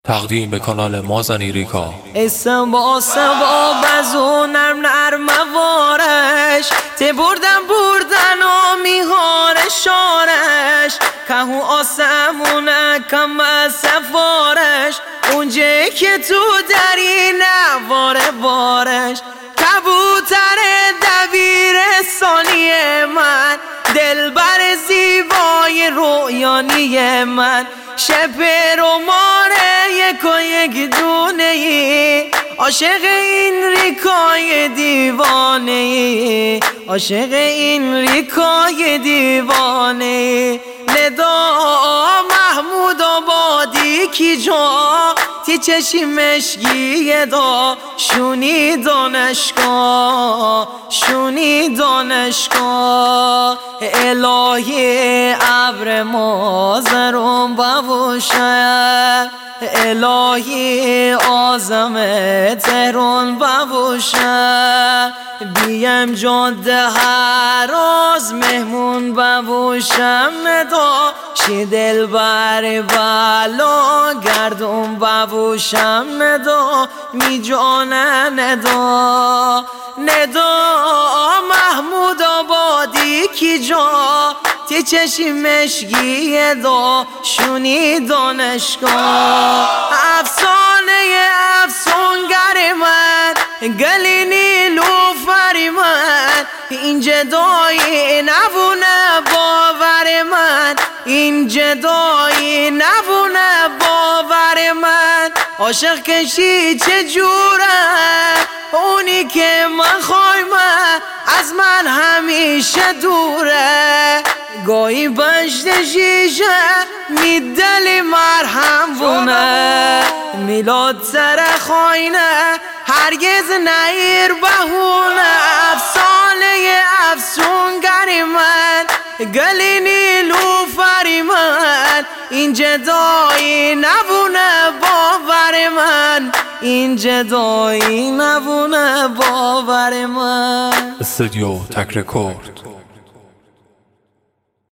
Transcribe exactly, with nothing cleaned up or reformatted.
تقدیم به کانال مازنی ریکا. اسم با سبا بزو نرم نرم وارش ته بردن بردن و میهار شارش کهو آسمونه کم سفارش اونجه که تو داری نواره بارش کبوتر دبیرستانی من دلبر زیبای رویانی من شب رمانه یک و یک دونه ای عاشق این ریکای دیوانه ای عاشق این ریکای دیوانه ای ندا محمود آبادی کی جا تی چشی مشگی دا شونی دانشگاه شونی دانشگاه الهی ابر مازرون ببوشه الهی آزم تهران ببوشه بیم جاده هر روز مهمون ببوشم ندا شی دل بر بالا گردون ببوشم ندا می جانه ندا ندا محمود آبادی کی جا تی چشی مشگی دا شونی دانشگاه افسانه افسونگر من گلی نیلوفر من این جدایی نبونه باور من این جدایی نبونه باور من عاشق کشی چجوره اونی که من خوایم از من همیشه دوره گاهی بشت شیشه میدلی مرهم بونه میلاد سر خواینه هرگز نیر بهونه افسانه افسونگر من گلی نیلوفر من این جدایی نبونه باور من این جدایی نبونه باور من. استودیو تک رکورد.